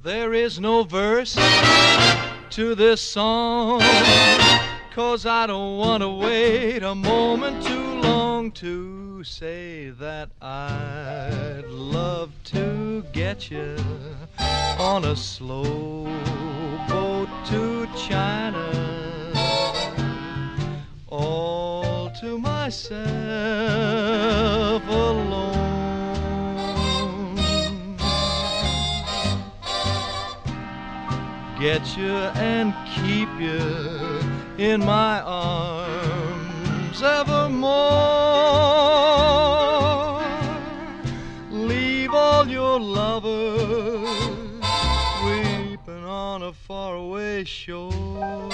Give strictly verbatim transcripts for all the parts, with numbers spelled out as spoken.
There is no verse to this song, 'cause I don't want to wait a moment too long to say that I'd love to get you on a slow boat to China, all to myself alone. Get you and keep you in my arms evermore. Leave all your lovers weeping on a faraway shore.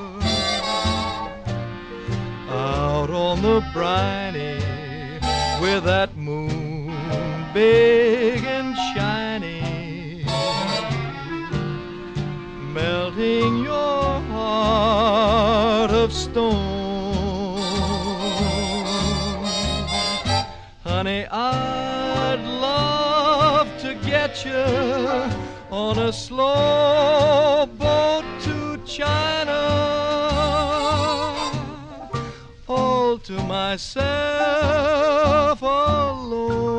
Out on the briny with that moon big and shiny, melting your heart of stone. Honey, I'd love to get you on a slow boat to China, all to myself alone.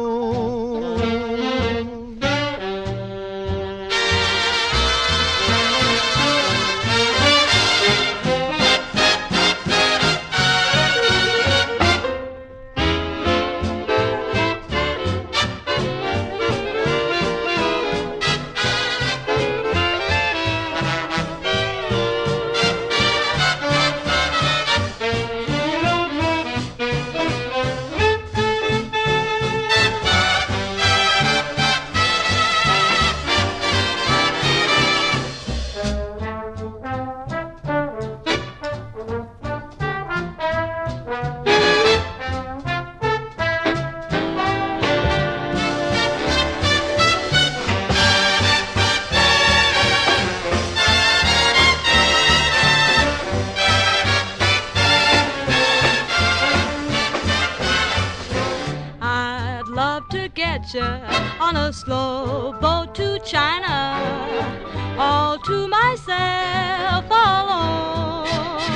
Love to get you on a slow boat to China, all to myself alone.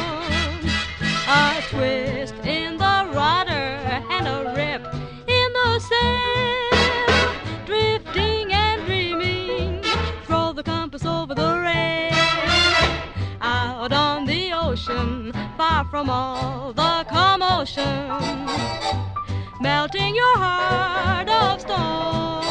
A twist in the rudder and a rip in the sail, drifting and dreaming, throw the compass over the rail. Out on the ocean, far from all the commotion, melting your heart of stone.